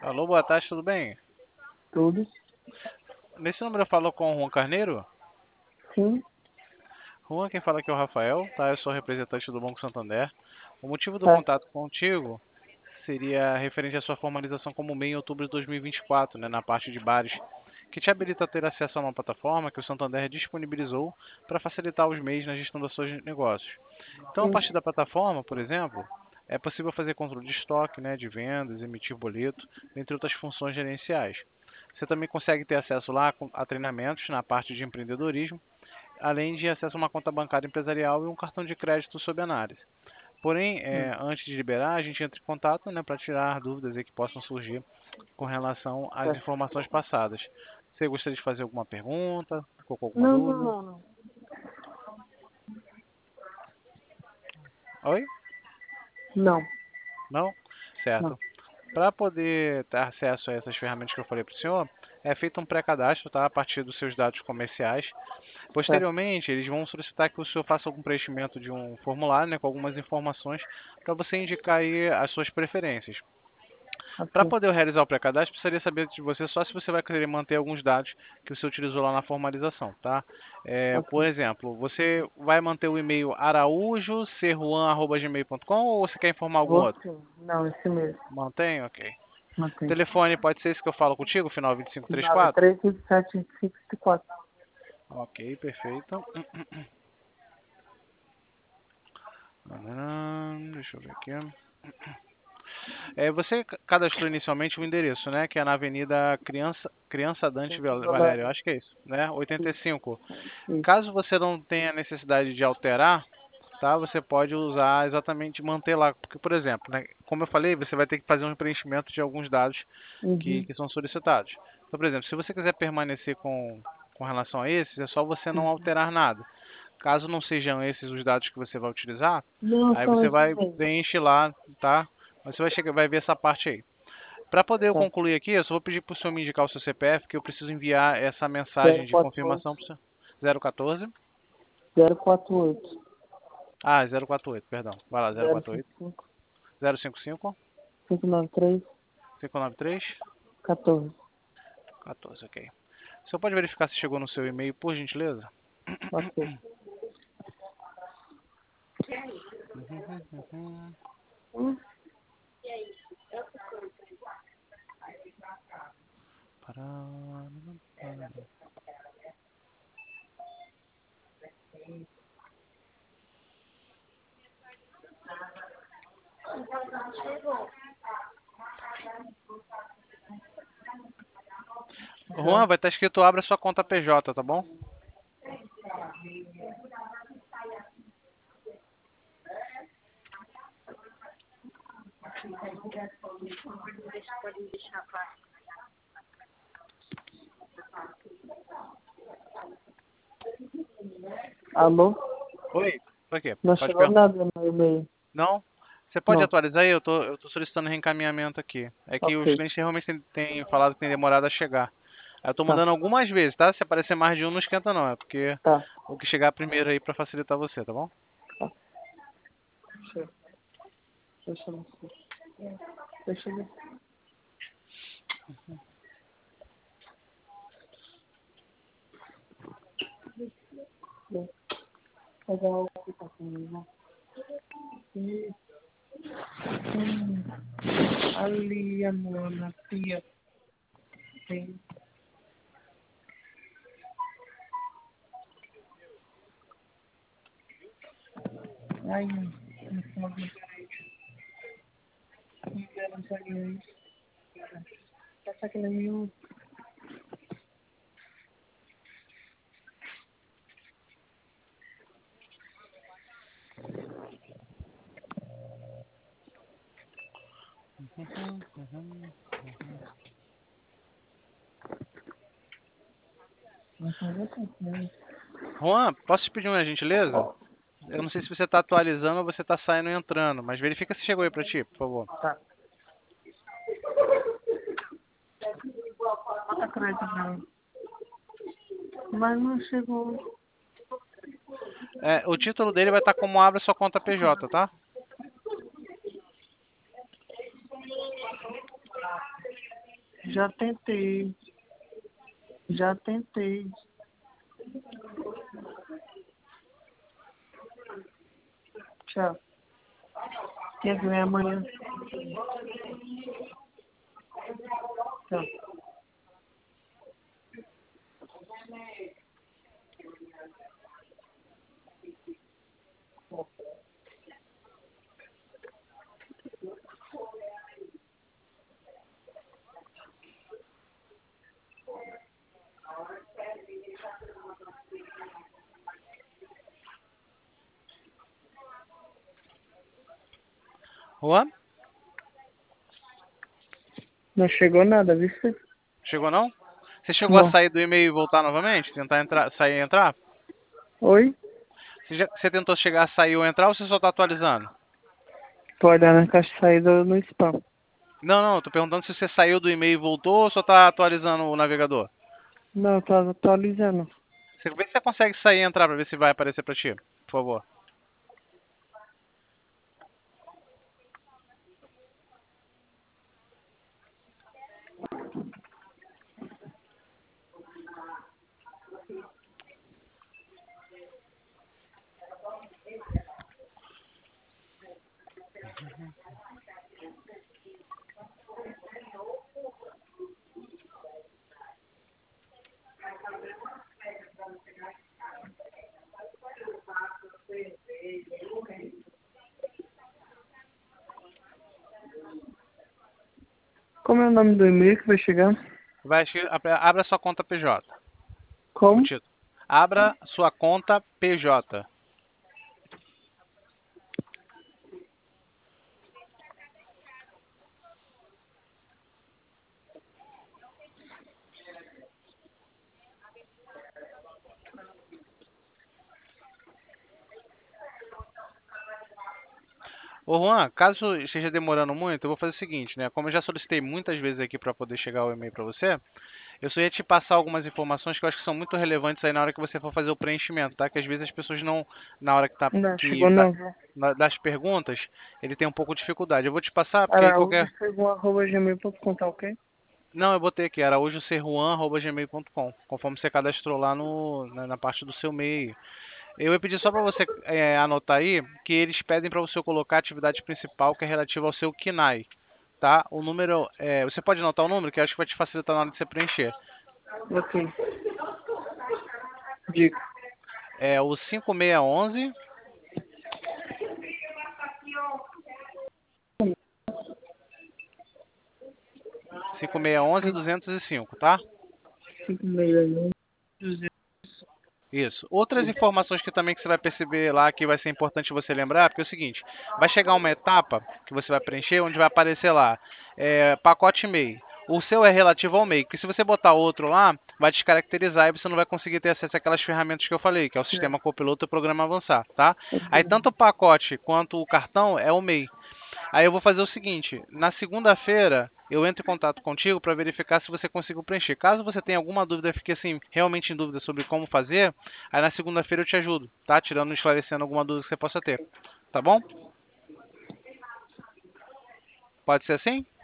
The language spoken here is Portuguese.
Alô, boa tarde, tudo bem? Tudo? Nesse número eu falo com o Juan Carneiro. Sim, Juan, quem fala aqui é o Rafael, tá? Eu sou representante do Banco Santander. O motivo do certo. contato contigo seria referente à sua formalização como MEI em outubro de 2024, né, na parte de bares, que te habilita a ter acesso a uma plataforma que o Santander disponibilizou para facilitar os MEIs na gestão dos seus negócios. Então, a Sim, partir da plataforma, por exemplo, é possível fazer controle de estoque, né, de vendas, emitir boleto, entre outras funções gerenciais. Você também consegue ter acesso lá a treinamentos na parte de empreendedorismo, além de acesso a uma conta bancária empresarial e um cartão de crédito sob análise. Porém, sim. antes de liberar, a gente entra em contato, né, para tirar dúvidas aí que possam surgir com relação às Certo. informações passadas. Você gostaria de fazer alguma pergunta? Ficou com alguma Não, não, dúvida? não, não. Oi? Não, Não? não. Certo. Para poder ter acesso a essas ferramentas que eu falei para o senhor, é feito um pré-cadastro, tá? A partir dos seus dados comerciais. Certo. Posteriormente, eles vão solicitar que o senhor faça algum preenchimento de um formulário, né, com algumas informações, para você indicar aí as suas preferências. Para Ok. poder realizar o pré-cadastro, precisaria saber de você só se você vai querer manter alguns dados que você utilizou lá na formalização, tá? Por Ok. exemplo, você vai manter o e-mail araújocerruan@gmail.com ou você quer informar algum Vou outro? sim. Não, esse mesmo. Mantém? Ok. Mantém. Telefone pode ser esse que eu falo contigo, final 2534? 932754. Ok, perfeito. Deixa eu ver aqui. Você cadastrou inicialmente o endereço, né? Que é na Avenida Criança Dante Gente, Valério, Valério. acho que é isso, né? Isso, 85. isso. Caso você não tenha necessidade de alterar, tá? Você pode usar exatamente, manter lá. Porque, por exemplo, né? Como eu falei, você vai ter que fazer um preenchimento de alguns dados Uhum. que são solicitados. Então, por exemplo, se você quiser permanecer com relação a esses, é só você não Uhum. alterar nada. Caso não sejam esses os dados que você vai utilizar, Não, aí são você esses vai mesmo. preencher lá, tá? Você vai chegar, vai ver essa parte aí. Para poder eu Certo. concluir aqui, eu só vou pedir para o senhor me indicar o seu CPF, que eu preciso enviar essa mensagem de 048. confirmação para o senhor. 014? 048. Ah, 048, perdão. Vai lá, 048. 055. 055 593. 593 14. 14, ok. O senhor pode verificar se chegou no seu e-mail, por gentileza? Ok. Hum. Juan, Já. vai estar escrito abra sua conta PJ, tá bom? Alô? Oi? Por quê? Não Pode chegou perguntar. nada no e-mail. Não? Você pode Não. atualizar aí? Eu tô solicitando reencaminhamento aqui. É que os Ok. clientes realmente têm falado que tem demorado a chegar. Aí eu tô Tá. mandando algumas vezes, tá? Se aparecer mais de um, não esquenta não. É porque Tá. o que chegar primeiro aí pra facilitar você, tá bom? Tá. Deixa, deixa eu ver. Deixa eu ver. Pegar o que tá comigo, né? Hum. Ali, amor, na pia. Tem. Ai, não sabe. Não sabe. Essa aqui na minha. Não sabe o que. Juan, posso te pedir uma gentileza? Eu não sei se você tá atualizando ou você tá saindo e entrando, mas verifica se chegou aí pra ti, por favor. Tá. Bota crédito não. Mas não chegou. O título dele vai estar como abra sua conta PJ, tá? Já tentei. Já tentei. Tchau. Quer ver amanhã? Tchau. Juan? Não chegou nada, viu? Chegou não? Você chegou a Não. sair do e-mail e voltar novamente? Tentar entrar, sair e entrar? Oi? Você tentou chegar a sair ou entrar ou você só está atualizando? Tô olhando na caixa de saída no spam. Não, não, eu tô perguntando se você saiu do e-mail e voltou ou só está atualizando o navegador. Não, tá atualizando. Você vê se você consegue sair e entrar para ver se vai aparecer para ti, por favor. Como é o nome do e-mail que vai chegar? Abra sua conta PJ. O Como? título. Abra sua conta PJ. Ô Juan, caso esteja demorando muito, eu vou fazer o seguinte, né? Como eu já solicitei muitas vezes aqui para poder chegar o e-mail para você, eu só ia te passar algumas informações que eu acho que são muito relevantes aí na hora que você for fazer o preenchimento, tá? Que às vezes as pessoas não, na hora que tá Não, chegou não, viu? das perguntas, ele tem um pouco de dificuldade. Eu vou te passar porque aí qualquer. Araújo.gmail.com, tá ok? Não, eu botei aqui, araújoserjuan@gmail.com, conforme você cadastrou lá na parte do seu e-mail. Eu ia pedir só para você anotar aí que eles pedem para você colocar a atividade principal que é relativa ao seu KNAI, tá? O número, você pode anotar o número que eu acho que vai te facilitar na hora de você preencher. Ok. Diga. É o 5611 5611-205, tá? 561 200. Isso. Outras informações que também que você vai perceber lá que vai ser importante você lembrar, porque é o seguinte, vai chegar uma etapa que você vai preencher onde vai aparecer lá, pacote MEI. O seu é relativo ao MEI, porque se você botar outro lá, vai descaracterizar e você não vai conseguir ter acesso àquelas ferramentas que eu falei, que é o sistema copiloto e o programa avançar, tá? Aí tanto o pacote quanto o cartão é o MEI. Aí eu vou fazer o seguinte, na segunda-feira eu entro em contato contigo para verificar se você conseguiu preencher. Caso você tenha alguma dúvida, fique assim, realmente em dúvida sobre como fazer, aí na segunda-feira eu te ajudo, tá? Tirando, esclarecendo alguma dúvida que você possa ter. Tá bom? Pode ser assim?